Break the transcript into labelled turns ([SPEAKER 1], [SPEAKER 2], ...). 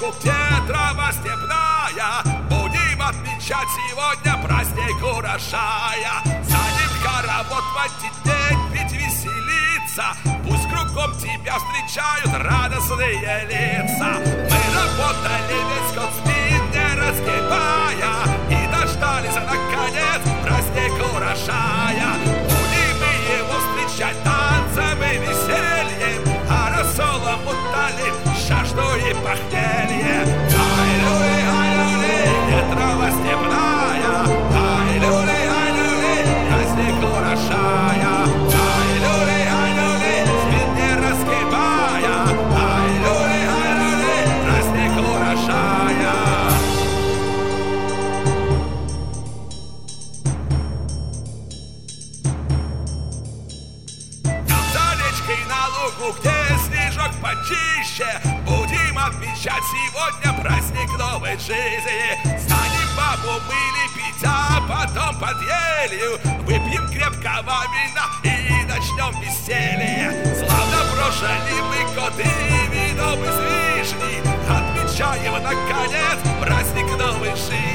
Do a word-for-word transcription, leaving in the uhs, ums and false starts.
[SPEAKER 1] лугу, где трава степная, будем отмечать сегодня праздник урожая. Станем хоровод водить, ведь веселиться, пусть кругом тебя встречают радостные лица. Мы работали весь год, спин не разгибая, и дождались наконец праздник урожая. Будем мы его встречать танцем и весельем, а рассолом утолим жажду и похмелье. Ай-люли, ай-люли, трава степная, ай-люли, ай-люли, праздник урожая. Ай-люли, ай-люли, спин не разгибая, ай-люли, ай-люли, праздник урожая. Там за речкой на лугу, где снежок почище, будем отмечать сегодня праздник новой жизни. Станем бабу мыли пить, а потом под елью выпьем крепкого вина и начнем веселье. Славно прожили мы год и вином из вишни, отмечаем наконец праздник новой жизни.